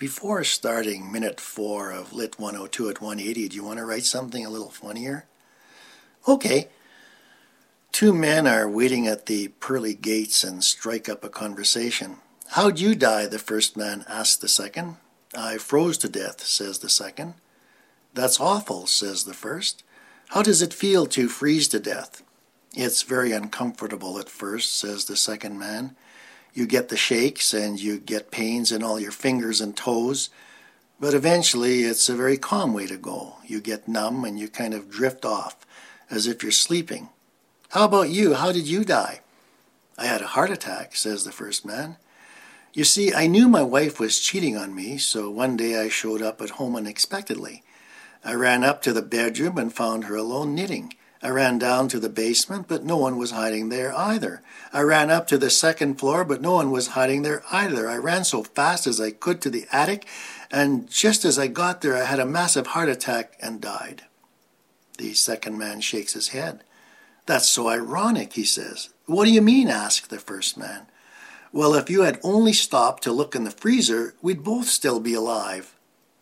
Before starting minute 4 of Lit 102 at 180, do you want to write something a little funnier? Okay. Two men are waiting at the pearly gates and strike up a conversation. "How'd you die?" the first man asks the second. "I froze to death," says the second. "That's awful," says the first. "How does it feel to freeze to death?" "It's very uncomfortable at first," says the second man. "You get the shakes and you get pains in all your fingers and toes, but eventually it's a very calm way to go. You get numb and you kind of drift off, as if you're sleeping. How about you? How did you die?" "I had a heart attack," says the first man. "You see, I knew my wife was cheating on me, so one day I showed up at home unexpectedly. I ran up to the bedroom and found her alone knitting. I ran down to the basement, but no one was hiding there either. I ran up to the second floor, but no one was hiding there either. I ran so fast as I could to the attic, and just as I got there, I had a massive heart attack and died." The second man shakes his head. "That's so ironic," he says. "What do you mean?" asks the first man. "Well, if you had only stopped to look in the freezer, we'd both still be alive."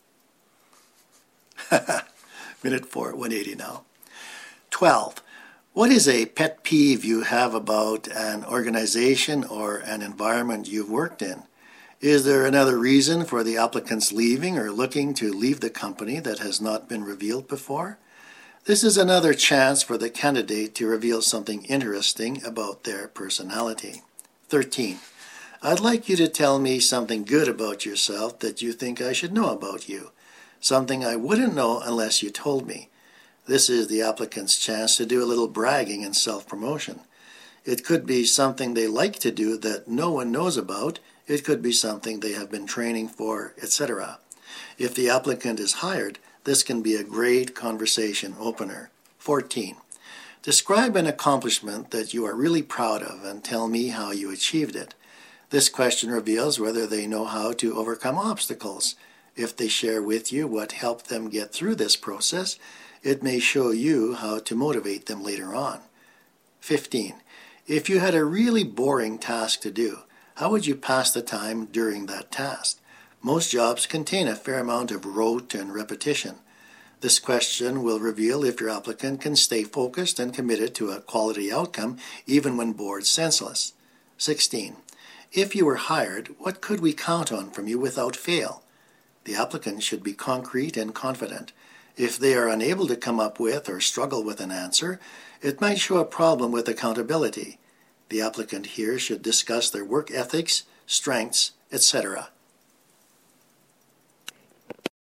Minute 4, 180 now. 12. What is a pet peeve you have about an organization or an environment you've worked in? Is there another reason for the applicants leaving or looking to leave the company that has not been revealed before? This is another chance for the candidate to reveal something interesting about their personality. 13. I'd like you to tell me something good about yourself that you think I should know about you. Something I wouldn't know unless you told me. This is the applicant's chance to do a little bragging and self-promotion. It could be something they like to do that no one knows about. It could be something they have been training for, etc. If the applicant is hired, this can be a great conversation opener. 14. Describe an accomplishment that you are really proud of and tell me how you achieved it. This question reveals whether they know how to overcome obstacles. If they share with you what helped them get through this process, it may show you how to motivate them later on. 15. If you had a really boring task to do, how would you pass the time during that task? Most jobs contain a fair amount of rote and repetition. This question will reveal if your applicant can stay focused and committed to a quality outcome even when bored senseless. 16. If you were hired, what could we count on from you without fail? The applicant should be concrete and confident. If they are unable to come up with or struggle with an answer, it might show a problem with accountability. The applicant here should discuss their work ethics, strengths, etc.